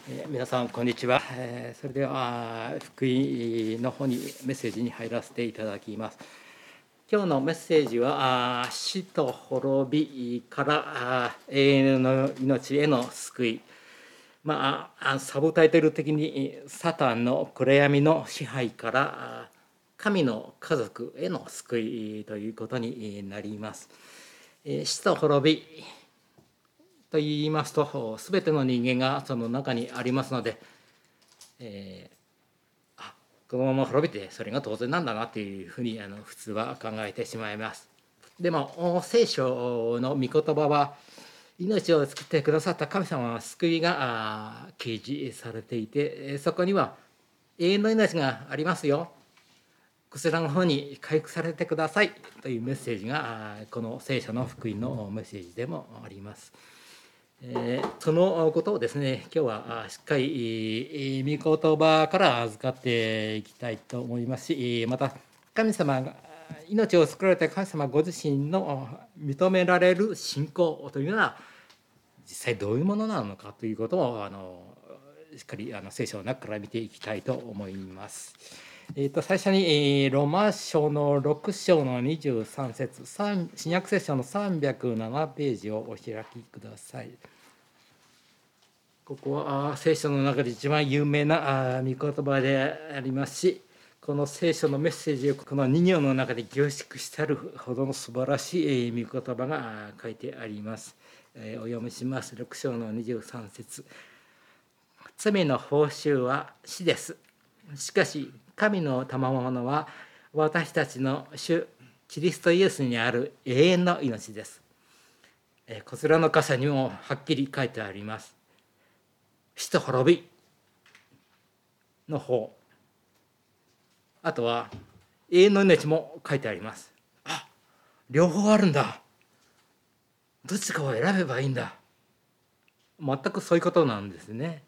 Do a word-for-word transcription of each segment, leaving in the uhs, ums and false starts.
えー皆さんこんにちは。えーそれでは福音の方にメッセージに入らせていただきます。今日のメッセージはあー死と滅びからあー永遠の命への救い、まああサブタイトル的にサタンの暗闇の支配からあー神の家族への救いということになります。えー死と滅びと言いますと全ての人間がその中にありますので、えーあこのまま滅びてそれが当然なんだなというふうにあの普通は考えてしまいます。でも聖書の御言葉は命を作ってくださった神様の救いがあ掲示されていて、そこには永遠の命がありますよ、こちらの方に回復されてくださいというメッセージがこの聖書の福音のメッセージでもあります。えーそのことをですね、今日はしっかり御言葉から預かっていきたいと思いますし、また神様が命を作られた神様ご自身の認められる信仰というのは実際どういうものなのかということをあのしっかりあの聖書の中から見ていきたいと思います。えー、と最初に、えーローマ書のろく章のにじゅうさん節、新約聖書のさんびゃくななページをお開きください。ここは聖書の中で一番有名な御言葉でありますし、この聖書のメッセージをこのに行の中で凝縮してあるほどの素晴らしい御言葉が書いてあります。お読みします。ろく章のにじゅうさん節、罪の報酬は死です。しかし神の賜物は私たちの主キリストイエスにある永遠の命です。こちらの箇所にもはっきり書いてあります。死と滅びの方、あとは永遠の命も書いてあります。あ、両方あるんだ、どっちかを選べばいいんだ、全くそういうことなんですね。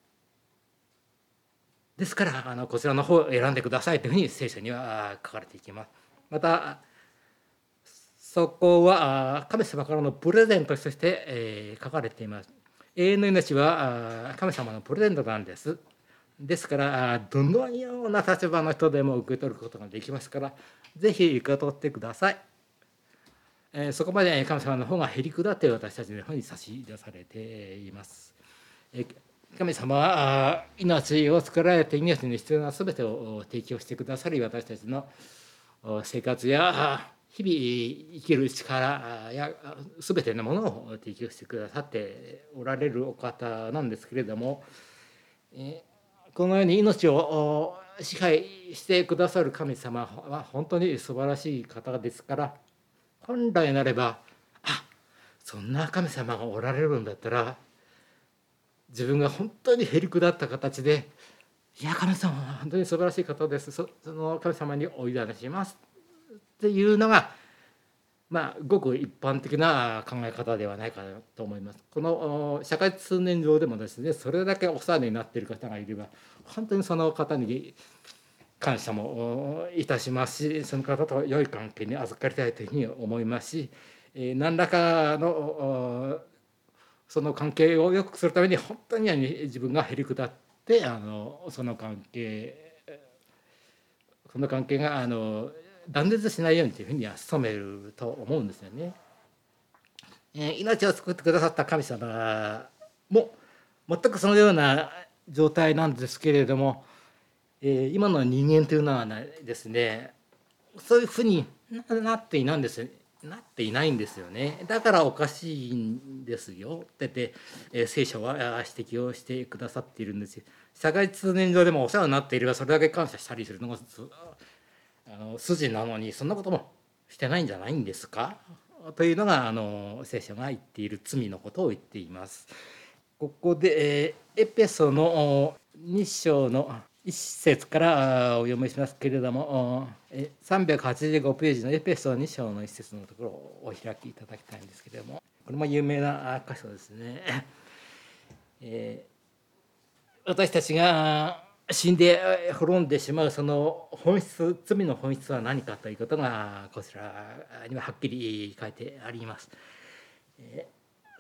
ですからあのこちらの方を選んでくださいというふうに聖書には書かれていきます。またそこは神様からのプレゼントとして、えー書かれています。永遠の命は神様のプレゼントなんです。ですからどのような立場の人でも受け取ることができますから、ぜひ受け取ってください。えーそこまで神様の方がへりくだって私たちの方に差し出されています。えー神様は命を作られて命に必要な全てを提供してくださり、私たちの生活や日々生きる力や全てのものを提供してくださっておられるお方なんですけれども、このように命を支配してくださる神様は本当に素晴らしい方ですから、本来なればあそんな神様がおられるんだったら自分が本当にへりくだった形で、いや神様は本当に素晴らしい方です、その神様にお委ねしますっていうのが、まあごく一般的な考え方ではないかなと思います。この社会通念上でもですね、それだけお世話になっている方がいれば本当にその方に感謝もいたしますし、その方と良い関係に預かりたいというふうに思いますし、何らかのその関係を良くするために本当に自分がへりくだってあのその関係その関係があの断絶しないようにというふうには努めると思うんですよね。えー命を作ってくださった神様も全くそのような状態なんですけれども、えー今の人間というのはですね、そういうふうになっていないんですよなっていないんですよね。だからおかしいんですよって言って、えー聖書は指摘をしてくださっているんですよ。社会通念上でもお世話になっていればそれだけ感謝したりするのがあの筋なのに、そんなこともしてないんじゃないんですかというのがあの聖書が言っている罪のことを言っています。ここで、えーエペソのに章のいち節からお読みしますけれども、さんびゃくはちじゅうごページのエペソに章のいち節のところをお開きいただきたいんですけれども、これも有名な箇所ですね。えー私たちが死んで滅んでしまうその本質、罪の本質は何かということがこちらにははっきり書いてあります。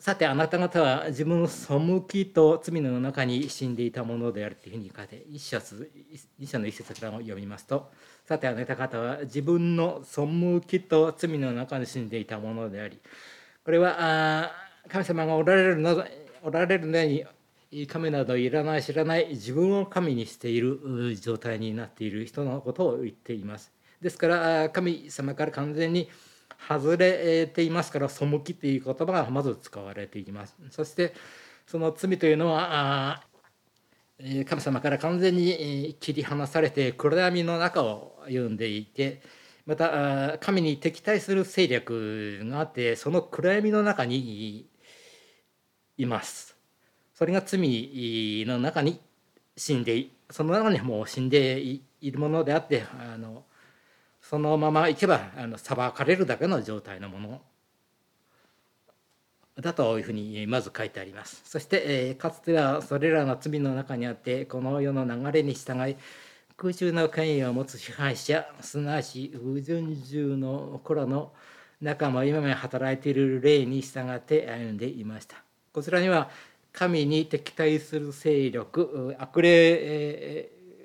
さてあなた方は自分の背きと罪の中に死んでいたものであるというふうに書いて、一節一章の一節から読みますと、さてあなた方は自分の背きと罪の中に死んでいたものであり、これは神様がおられるのおられるのに神などいらない知らない自分を神にしている状態になっている人のことを言っています。ですから神様から完全に外れていますから、背きという言葉がまず使われています。そしてその罪というのは神様から完全に切り離されて暗闇の中を歩んでいて、また神に敵対する勢力があって、その暗闇の中にいます。それが罪の中に死んで、その中にもう死んでいるものであって、あのそのままいけばあの裁かれるだけの状態のものだというふうにまず書いてあります。そして、えー、かつてはそれらの罪の中にあって、この世の流れに従い空中の権威を持つ支配者、すなわち不順従の頃の中も今も働いている霊に従って歩んでいました。こちらには神に敵対する勢力、悪霊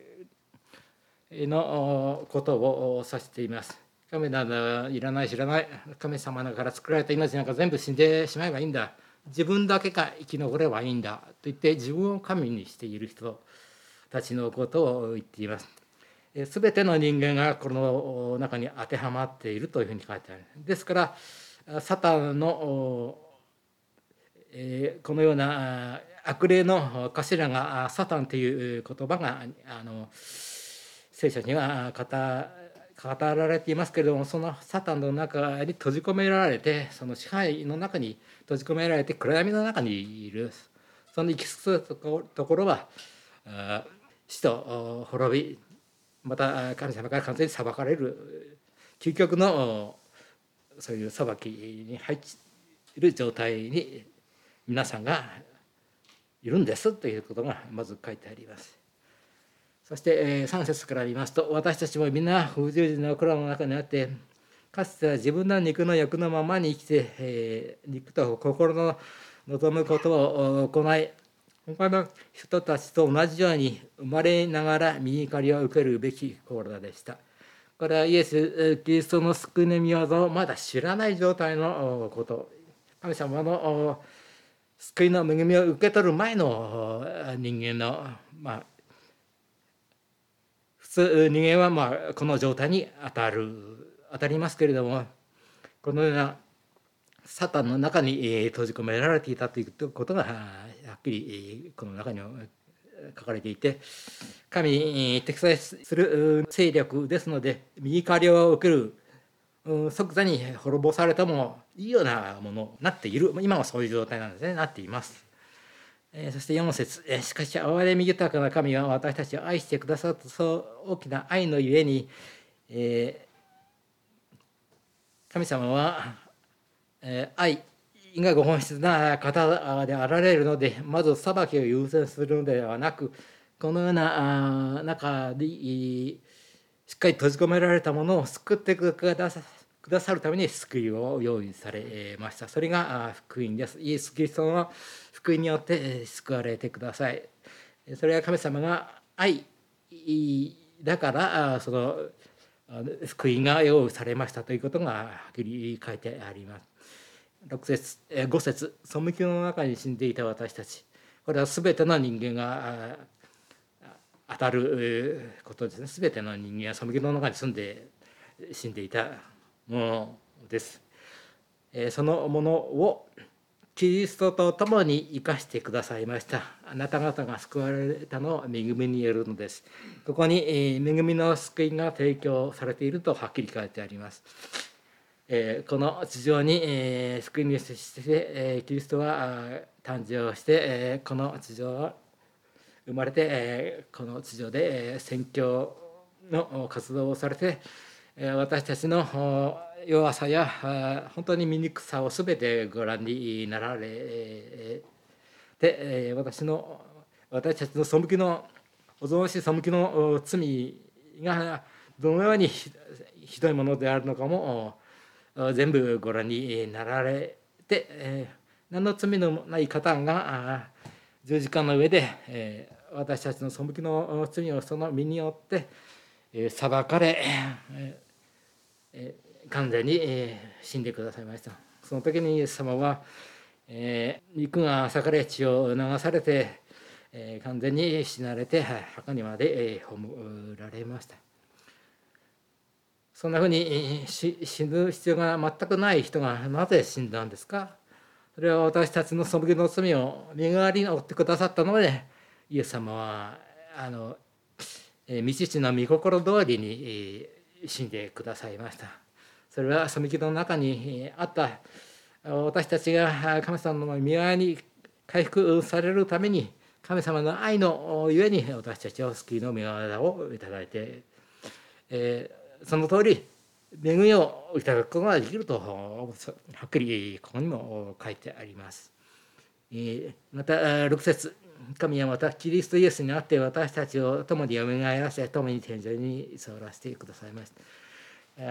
のことを指しています。神などいらない知らない、神様だから作られた命なんか全部死んでしまえばいいんだ、自分だけが生き残ればいいんだと言って自分を神にしている人たちのことを言っています。すべての人間がこの中に当てはまっているというふうに書いてある。ですからサタンのこのような悪霊の頭がサタンという言葉があの聖書には語られていますけれども、そのサタンの中に閉じ込められて、その支配の中に閉じ込められて暗闇の中にいる。その行き着くところは死と滅び、また神様から完全に裁かれる究極のそういう裁きに入る状態に皆さんがいるんですということがまず書いてあります。そしてさん節から見ますと、私たちもみんな不十字の蔵の中にあって、かつては自分の肉の欲のままに生きて、えー、肉と心の望むことを行い、他の人たちと同じように生まれながら身怒りを受けるべき心でした。これはイエス・キリストの救いの御業をまだ知らない状態のこと、神様の救いの恵みを受け取る前の人間の、まあ、普通人間はまあこの状態に当たる当たりますけれども、このようなサタンの中に閉じ込められていたということがはっきりこの中に書かれていて、神に敵対する勢力ですので、右怒りを受ける、即座に滅ぼされてもいいようなものになっている、今はそういう状態なんですね、なっています。そしてよん節、しかし憐れみ豊かな神は私たちを愛してくださったそう大きな愛のゆえに、えー、神様は、えー、愛がご本質な方であられるので、まず裁きを優先するのではなく、このような中にしっかり閉じ込められたものを救ってくださくださるために救いを用意されました。それが福音です。イエス・キリストの福音によって救われてください。それは神様が愛だからその福音が用意されましたということがはっきり書いてあります。ろく節ご節、背きの中に死んでいた私たち、これは全ての人間が当たることですね。全ての人間は背きの中に住んで死んでいたものです。そのものをキリストと共に生かしてくださいました。あなた方が救われたのは恵みによるのです。ここに恵みの救いが提供されているとはっきり書いてあります。この地上に救い主としてキリストは誕生して、この地上は生まれて、この地上で宣教の活動をされて、私たちの弱さや本当に醜さを全てご覧になられて、私の私たちの背きのおぞましい背きの罪がどのようにひどいものであるのかも全部ご覧になられて、 何の罪のない方が十字架の上で、えー、私たちの背きの罪をその身によって、えー、裁かれ、えーえー、完全に、えー、死んでくださいました。その時にイエス様は、えー、肉が裂かれ血を流されて、えー、完全に死なれて墓にまで、えー、葬られました。そんなふうに死ぬ必要が全くない人がなぜ死んだんですか。それは私たちの背きの罪を身代わりに負ってくださったので、イエス様はあの御父の御心通りに死んでくださいました。それは背きの中にあった私たちが神様の御前に回復されるために、神様の愛のゆえに私たちは救いの御業をいただいて、えー、その通り恵みをいただくことができるとはっきりここにも書いてあります。またろく節、神はまたキリストイエスにあって私たちを共によみがえらせ、共に天井に居座らせてくださいました。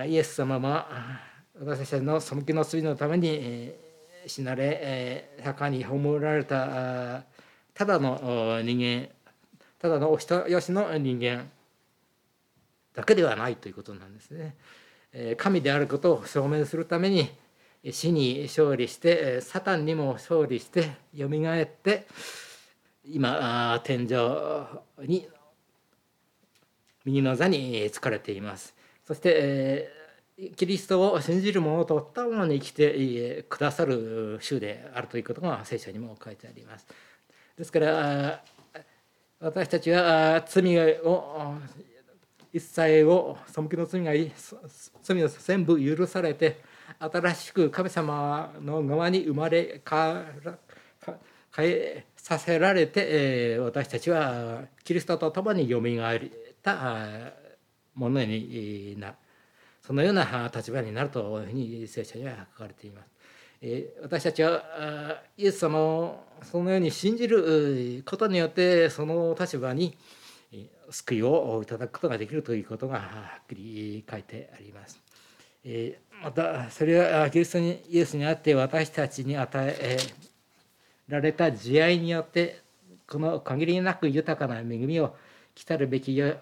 イエス様は私たちの背きの罪のために死なれ、墓に葬られたただの人間、ただのお人よしの人間だけではないということなんですね。神であることを証明するために死に勝利して、サタンにも勝利してよみがえって、今天井に右の座に就かれています。そしてキリストを信じる者と共に生きてくださる主であるということが聖書にも書いてあります。ですから私たちは罪を一切を背きの罪が罪を全部許されて、新しく神様の側に生まれ変えさせられて、私たちはキリストと共によみがえったものになる、そのような立場になるというふうに聖書には書かれています。私たちはイエス様をそのように信じることによって、その立場に救いをいただくことができるということがはっきり書いてあります。またそれはキリストにイエスにあって私たちに与えられた慈愛によって、この限りなく豊かな恵みを来たるべき世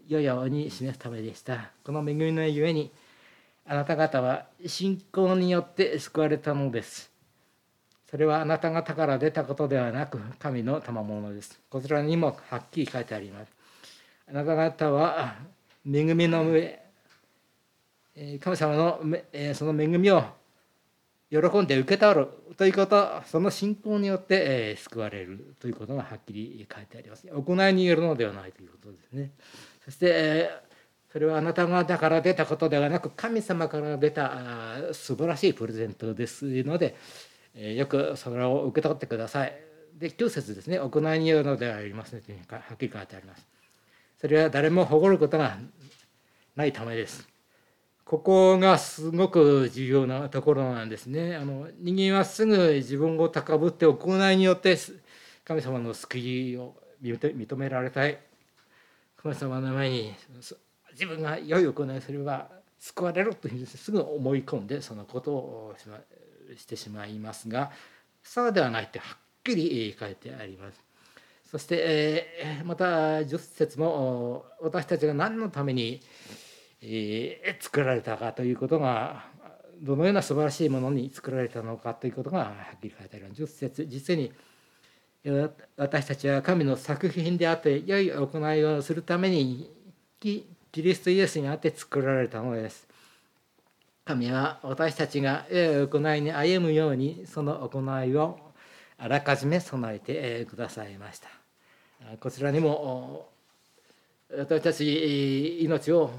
々に示すためでした。この恵みのゆえにあなた方は信仰によって救われたのです。それはあなた方から出たことではなく神の賜物です。こちらにもはっきり書いてあります。あなた方は恵みの上、神様のその恵みを喜んで受け取るということ、その信仰によって救われるということがはっきり書いてあります。行いによるのではないということですね。そしてそれはあなた方から出たことではなく神様から出た素晴らしいプレゼントですので、よくそれを受け取ってください。できゅう節ですね、行いによるのではありませんとはっきり書いてあります。それは誰も誇ることがないためです。ここがすごく重要なところなんですね。あの人間はすぐ自分を高ぶって行いによって神様の救いを認められたい、神様の前に自分が良い行いをすれば救われるというふうにすぐ思い込んでそのことをしてしまいますが、そうではないってはっきり書いてあります。そしてまたじゅっ節も私たちが何のために作られたかということが、どのような素晴らしいものに作られたのかということがはっきり書いてあります。じゅっ節、実に私たちは神の作品であって良い行いをするためにキリストイエスにあって作られたのです。神は私たちが良い行いに歩むようにその行いをあらかじめ備えてくださいました。こちらにも私たち命を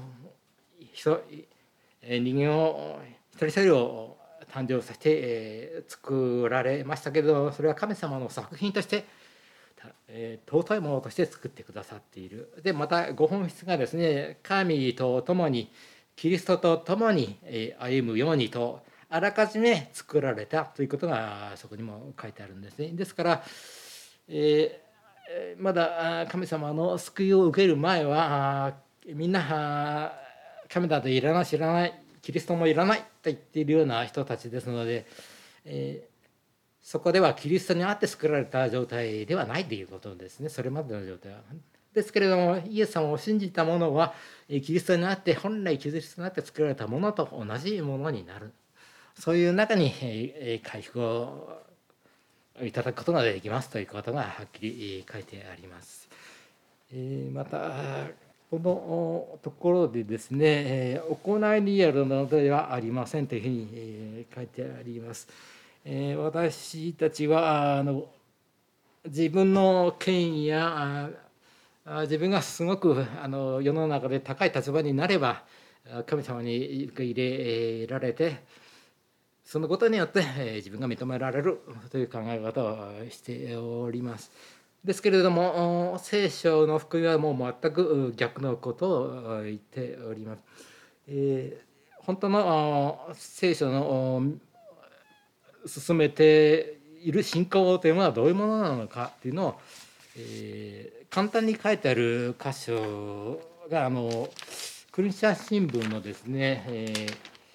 人間を一人一人を誕生させて作られましたけれど、それは神様の作品として尊いものとして作ってくださっている。でまたご本質がですね、神と共にキリストと共に歩むようにとあらかじめ作られたということがそこにも書いてあるんですね。ですから、えー、まだ神様の救いを受ける前はみんな神だといらない、知らない、キリストもいらないと言っているような人たちですので、えー、 そこではキリストにあって作られた状態ではないということですね。それまでの状態は。ですけれどもイエス様を信じた者はキリストにあって本来キリストにあって作られたものと同じものになる。そういう中に回復をいただくことができますということがはっきり書いてあります。またこのところでですね、行いによるのではありませんというふうに書いてあります。私たちはあの自分の権威や自分がすごくあの世の中で高い立場になれば神様に受け入れられて、そのことによって自分が認められるという考え方をしております。ですけれども聖書の福音はもう全く逆のことを言っております。えー、本当の聖書の進めている信仰というものはどういうものなのかというのを、えー、簡単に書いてある箇所があのクリスチャン新聞のですね、え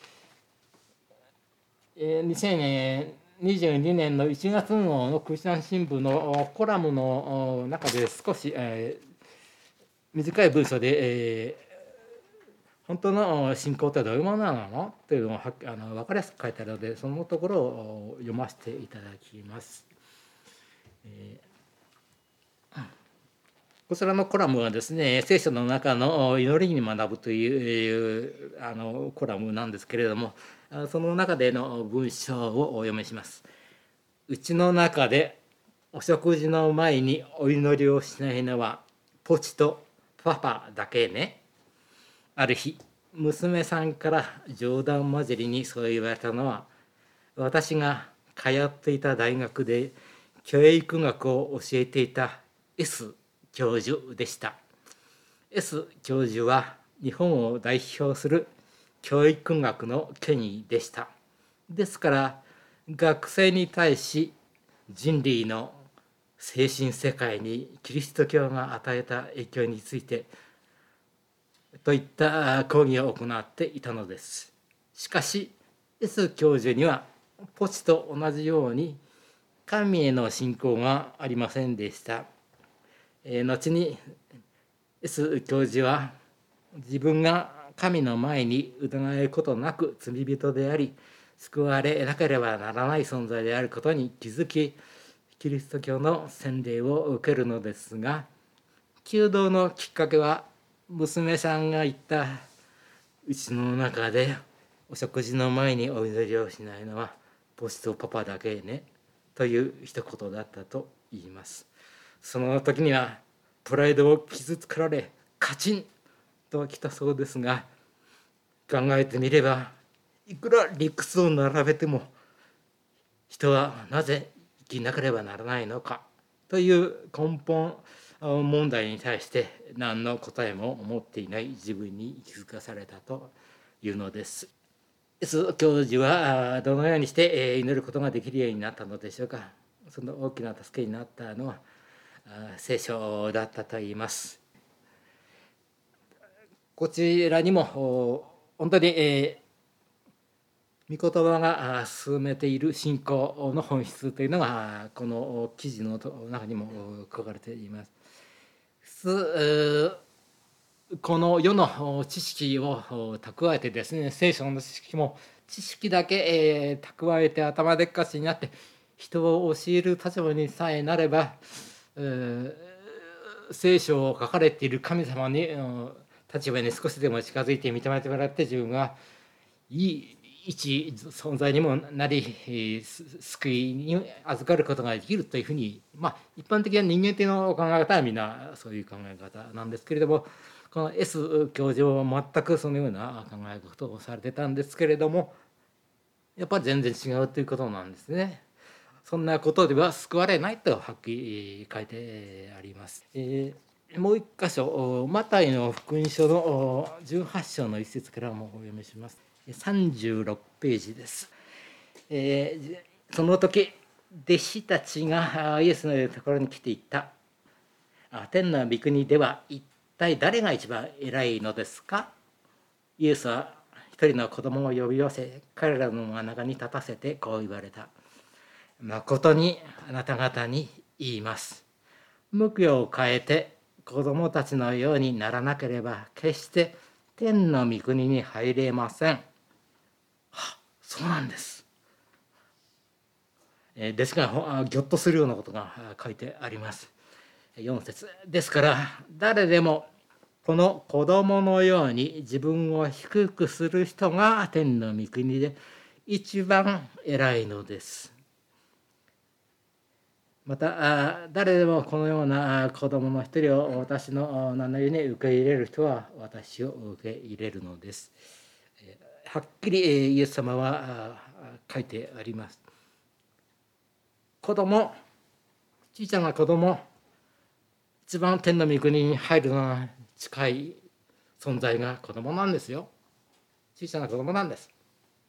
ー、にせんにじゅうにねんのいちがつ号のクリスチャン新聞のコラムの中で少し、えー、短い文章で、えー本当の信仰ってどういうものなのというのをあの分かりやすく書いてあるので、そのところを読ませていただきます。えー、こちらのコラムはですね、聖書の中の祈りに学ぶというあのコラムなんですけれども、その中での文章をお読みします。うちの中でお食事の前にお祈りをしないのはポチとパパだけね。ある日娘さんから冗談交じりにそう言われたのは、私が通っていた大学で教育学を教えていた S 教授でした。 S 教授は日本を代表する教育学の権威でした。ですから学生に対し人類の精神世界にキリスト教が与えた影響についてといった講義を行っていたのです。しかし S 教授にはポチと同じように神への信仰がありませんでした。えー、後に S 教授は自分が神の前に疑えることなく罪人であり救われなければならない存在であることに気づき、キリスト教の洗礼を受けるのですが、求道のきっかけは娘さんが言ったうちの中でお食事の前にお祈りをしないのはポチとパパだけねという一言だったと言います。その時にはプライドを傷つけられカチンときたそうですが、考えてみればいくら理屈を並べても人はなぜ生きなければならないのかという根本問題に対して何の答えも持っていない自分に気づかされたというのです。S 教授はどのようにして祈ることができるようになったのでしょうか。その大きな助けになったのは聖書だったと言います。こちらにも本当に、えー、御言葉が進めている信仰の本質というのがこの記事の中にも書かれています。この世の知識を蓄えてですね、聖書の知識も知識だけ蓄えて頭でっかちになって人を教える立場にさえなれば、聖書を書かれている神様に立場に少しでも近づいて認めてもらって自分がいい一存在にもなり救いに預かることができるというふうに、まあ一般的な人間的な考え方はみんなそういう考え方なんですけれども、この S 教授は全くそのような考え方をされてたんですけれども、やっぱり全然違うということなんですね。そんなことでは救われないとはっきり書いてあります。えー、もう一箇所、マタイの福音書のじゅうはち章の一節からもお読みします。さんじゅうろくページです。えー、その時弟子たちがイエスのところに来ていった。天の御国では一体誰が一番偉いのですか。イエスは一人の子供を呼び寄せ彼らの真ん中に立たせてこう言われた。 誠にあなた方に言います。向きを変えて子供たちのようにならなければ決して天の御国に入れません。は、そうなんです。ですがぎょっとするようなことが書いてあります。よん節ですから誰でもこの子供のように自分を低くする人が天の御国で一番偉いのです。また誰でもこのような子供の一人を私の名の上に受け入れる人は私を受け入れるのです。はっきりイエス様は書いてあります。子供、小さな子供、一番天の御国に入るのは近い存在が子供なんですよ。小さな子供なんです。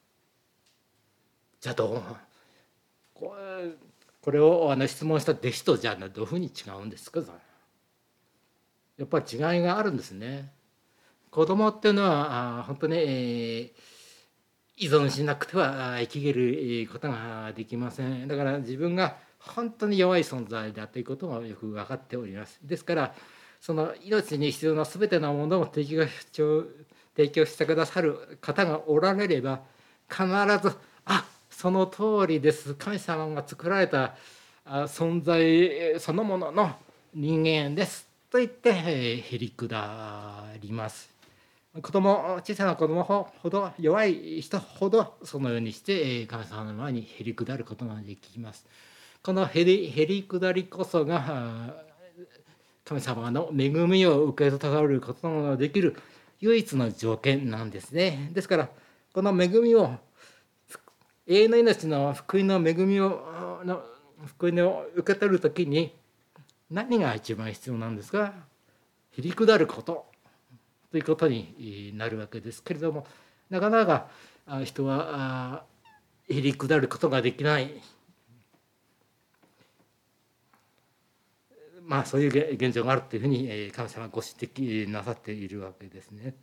じゃあどうこれこれをあの質問した弟子とじゃあどういうふうに違うんですか。やっぱり違いがあるんですね。子供っていうのは本当に、えー、依存しなくては生きることができません。だから自分が本当に弱い存在だということがよく分かっております。ですからその命に必要な全てのものを提供提供してくださる方がおられれば必ずあその通りです、神様が作られた存在そのものの人間ですと言ってへりくだります。子供小さな子供ほど弱い人ほどそのようにして神様の前にへりくだることができます。このへり、へりくだりこそが神様の恵みを受け取ることができる唯一の条件なんですね。ですからこの恵みを永遠の命の福音の恵みをの福音を受け取るときに何が一番必要なんですか。へりくだることということになるわけですけれども、なかなか人はへりくだることができない、まあそういう現状があるというふうに神様はご指摘なさっているわけですね。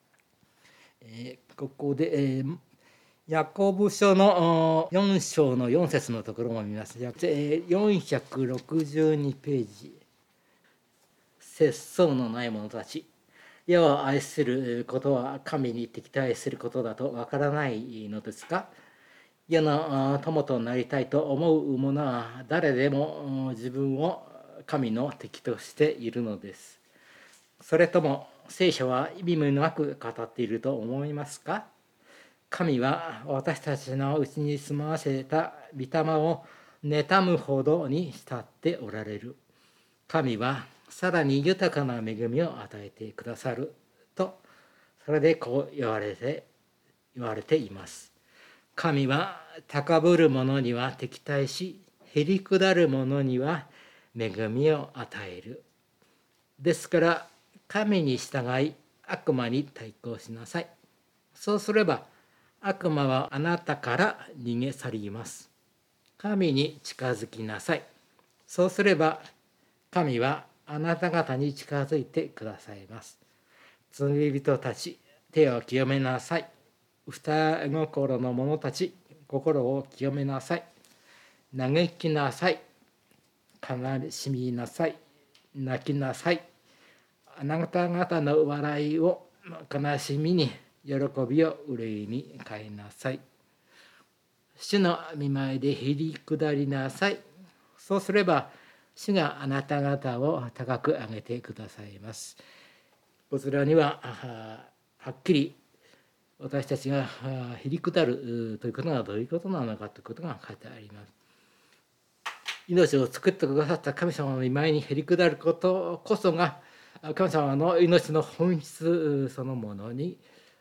ここでヤコブ書のよん章のよん節のところを見ます。よんひゃくろくじゅうにページ。節操のない者たち、世を愛することは神に敵対することだとわからないのですか。世の友となりたいと思う者は誰でも自分を神の敵としているのです。それとも聖書は意味もなく語っていると思いますか。神は私たちのうちに住まわせた御霊を妬むほどに慕っておられる。神はさらに豊かな恵みを与えてくださると、それでこう言われて言われています。神は高ぶる者には敵対し、へりくだる者には恵みを与える。ですから神に従い悪魔に対抗しなさい。そうすれば悪魔はあなたから逃げ去ります。神に近づきなさい。そうすれば神はあなた方に近づいてくださいます。罪人たち、手を清めなさい。二心の者たち、心を清めなさい。嘆きなさい。悲しみなさい。泣きなさい。あなた方の笑いを悲しみに、喜びを憂いに変えなさい。主の御前でへりくだりなさい。そうすれば主があなた方を高く上げてくださいます。こちらにははっきり私たちがへりくだるということがどういうことなのかということが書いてあります。命を作ってくださった神様の御前にへりくだることこそが神様の命の本質そのものに、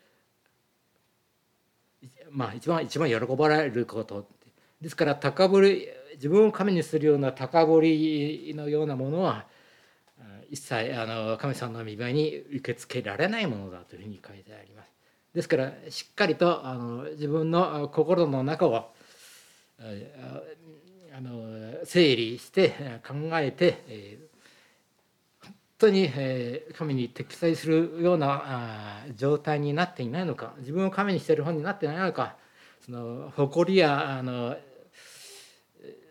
まあ、一番一番喜ばれることですから、高ぶり自分を神にするような高ぶりのようなものは一切あの神様の御前に受け付けられないものだというふうに書いてあります。ですからしっかりとあの自分の心の中をあの整理して考えて、えー本当に神に敵対するような状態になっていないのか、自分を神にしている方になっていないのか、その誇りやあの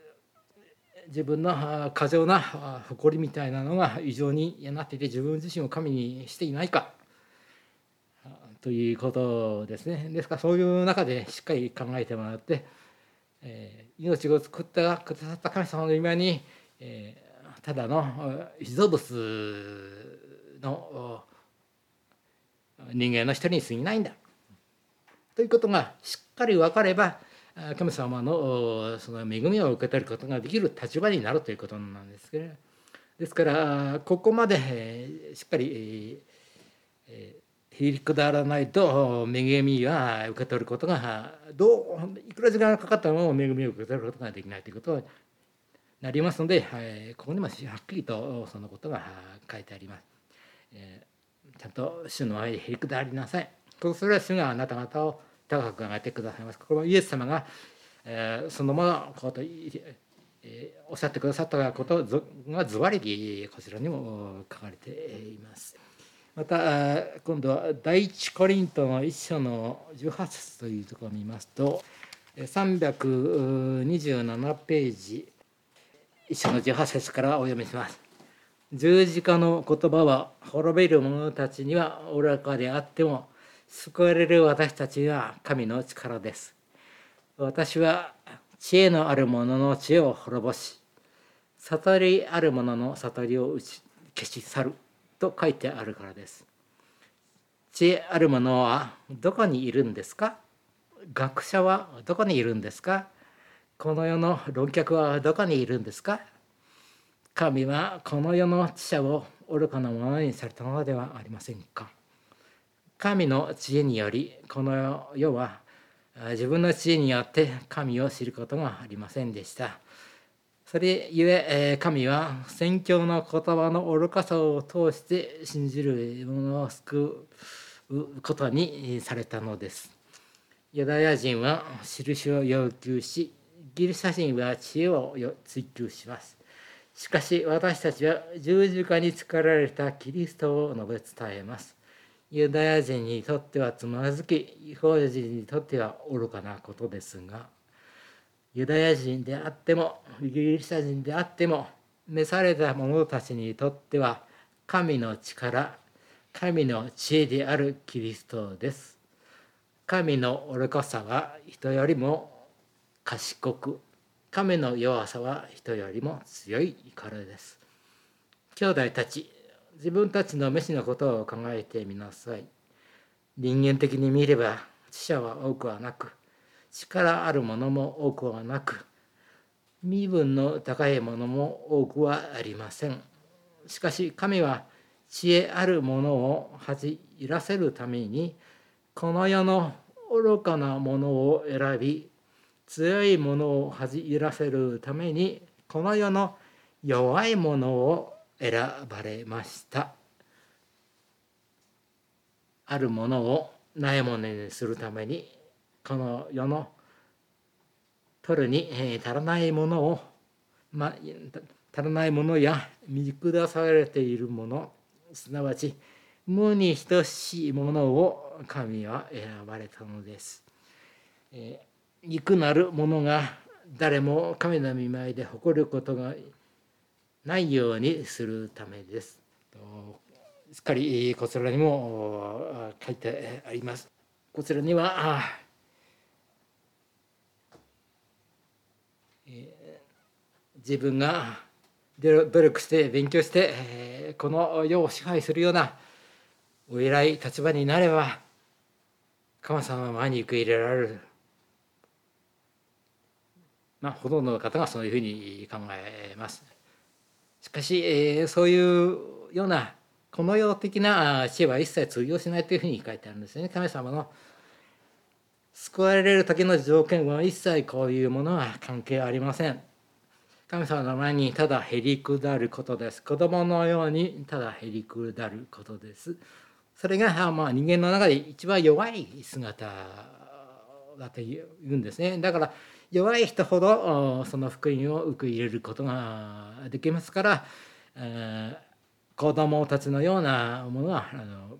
自分のあ過剰なあ誇りみたいなのが異常になっていて、自分自身を神にしていないかあということですね。ですからそういう中でしっかり考えてもらって、えー命を作ったくださった神様の今に、えーただのあ被造物のお人間の一人に過ぎないんだということがしっかり分かれば、あ神様のおその恵みを受け取ることができる立場になるということなんですけれど、ですからここまでえーしっかりえーえーへりくだらないと恵みは受け取ることがどういくら時間がかかったのも恵みを受け取ることができないということになりますので、えーここにもはっきりとそのことが書いてあります。えーちゃんと主の前でへりくだりなさい。それは主があなた方を高く上げてくださいます。これはイエス様が、えーそのままこと、えーおっしゃってくださったことがズバリこちらにも書かれています。また今度は第一コリントの一章のじゅうはち節というところを見ますと、さんびゃくにじゅうななページ一章のじゅうはち節からお読みします。十字架の言葉は滅びる者たちには愚かであっても、救われる私たちは神の力です。私は知恵のある者の知恵を滅ぼし、悟りある者の悟りを打ち消し去ると書いてあるからです。知恵ある者はどこにいるんですか？学者はどこにいるんですか？この世の論客はどこにいるんですか？神はこの世の知者を愚かなものにされたのではありませんか。神の知恵によりこの世は自分の知恵によって神を知ることがありませんでした。それゆえ神は宣教の言葉の愚かさを通して信じる者を救うことにされたのです。ユダヤ人は印を要求し、ギリシャ人は知恵を追求します。しかし私たちは十字架につかられたキリストを述べ伝えます。ユダヤ人にとってはつまずき、異邦人にとっては愚かなことですが、ユダヤ人であってもギリシャ人であっても召された者たちにとっては神の力、神の知恵であるキリストです。神の愚かさは人よりも賢く、神の弱さは人よりも強いからです。兄弟たち、自分たちの飯のことを考えてみなさい。人間的に見れば知者は多くはなく、力あるものも多くはなく、身分の高いものも多くはありません。しかし神は知恵あるものを恥じらせるために、この世の愚かなものを選び、強いものを恥じらせるために、この世の弱いものを選ばれました。あるものをないものにするために、この世の取るに足らないものを、まあ、足らないものや見下されているもの、すなわち無に等しいものを神は選ばれたのです。えー、肉なるものが誰も神の御前で誇ることがないようにするためです。しっかりこちらにも書いてあります。こちらには自分が努力して勉強してこの世を支配するようなお偉い立場になれば神様の前に受け入れられる、まあ、ほとんどの方がそういうふうに考えます。しかしそういうようなこの世的な知恵は一切通用しないというふうに書いてあるんですね。神様の救われる時の条件は一切こういうものは関係ありません。神様の前にただへりくだることです。子供のようにただへりくだることです。それがまあ人間の中で一番弱い姿だというんですね。だから弱い人ほどその福音を受け入れることができますから、えー、子供たちのようなものはあの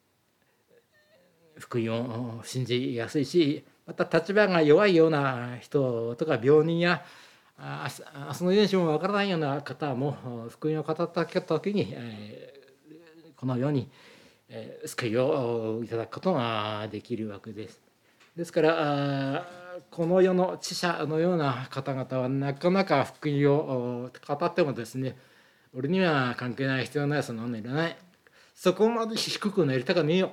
福音を信じやすいし、また立場が弱いような人とか病人やあ明日の遺伝子もわからないような方も福音を語った時に、えー、このように、えー、救いをいただくことができるわけです。ですからこの世の知者のような方々はなかなか福音を語ってもですね、俺には関係ない、必要ない、そんなのいらない、そこまで低くなりたかねえよ、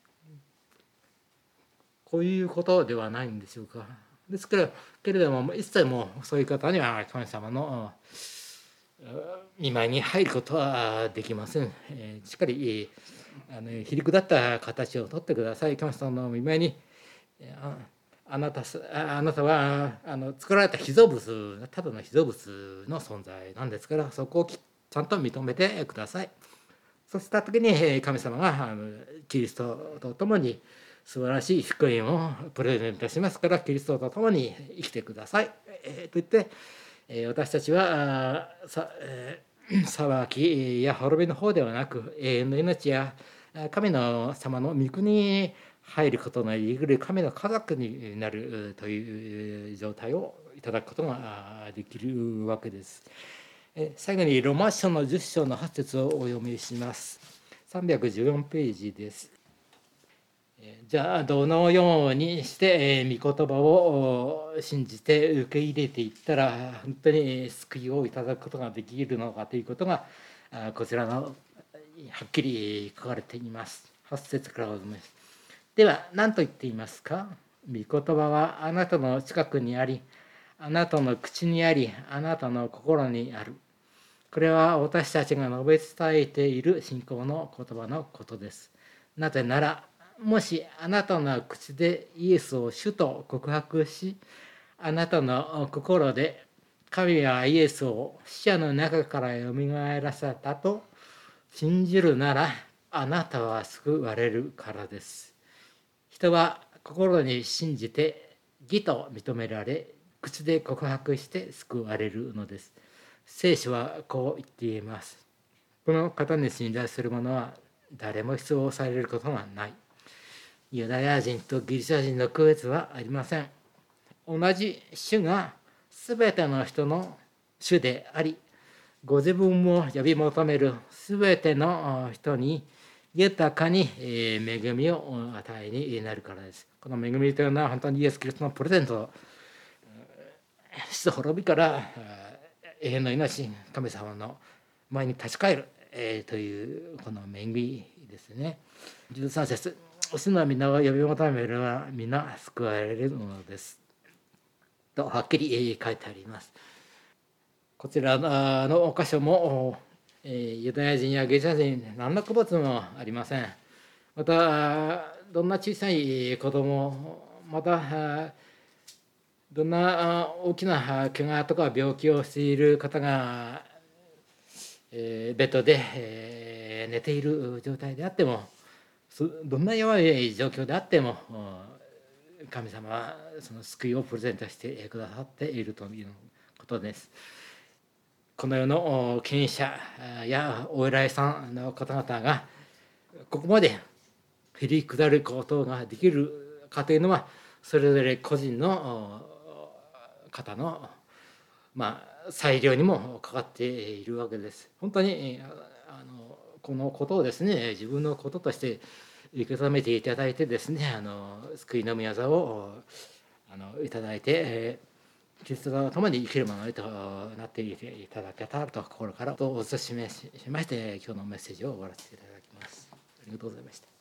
こういうことではないんでしょうか。ですからけれども一切もそういう方には神様の見舞いに入ることはできません。えー、しっかりあの皮肉だった形をとってください。神様の見舞いにああなたあなたはあの作られた被造物、ただの被造物の存在なんですから、そこをちゃんと認めてください。そうした時に神様がキリストと共に素晴らしい福音をプレゼントしますから、キリストと共に生きてください、えー、と言って、えー、私たちはさ、えー、裁きや滅びの方ではなく、永遠の命や神の様の御国に入ることのできる神の家族になるという状態をいただくことができるわけです。最後にロマ書のじゅっ章のはち節をお読みします。さんびゃくじゅうよんページです。じゃあどのようにして御言葉を信じて受け入れていったら本当に救いをいただくことができるのかということがこちらのはっきり書かれています。はち節からお読みます。では何と言っていますか。御言葉はあなたの近くにあり、あなたの口にあり、あなたの心にある。これは私たちが述べ伝えている信仰の言葉のことです。なぜなら、もしあなたの口でイエスを主と告白し、あなたの心で神はイエスを死者の中からよみがえらせたと信じるなら、あなたは救われるからです。人は心に信じて義と認められ、口で告白して救われるのです。聖書はこう言っています。この方に信頼する者は誰も失望されることがない。ユダヤ人とギリシャ人の区別はありません。同じ主がすべての人の主であり、ご自分を呼び求めるすべての人に豊かに恵みを与えになるからです。この恵みというのは本当にイエス・キリストのプレゼント、死と滅びから永遠の命、神様の前に立ち返る、えー、というこの恵みですね。じゅうさん節、主の皆を呼び求めるのは皆救われるのですとはっきり書いてあります。こちらの箇所もユダヤ人やギリシャ人何の区別もありません。またどんな小さい子供、またどんな大きな怪我とか病気をしている方がベッドで寝ている状態であっても、どんな弱い状況であっても神様はその救いをプレゼントしてくださっているということです。この世の権威者やお偉いさんの方々がここまで振り下ることができるかというのは、それぞれ個人の方のまあ裁量にもかかっているわけです。本当にあのこのことをですね、自分のこととして受け止めていただいてですね、あの救いの御業をあのいただいて、キリストと共に生きるものとなっていただけたらと心からお勧めしまして、今日のメッセージを終わらせていただきます。ありがとうございました。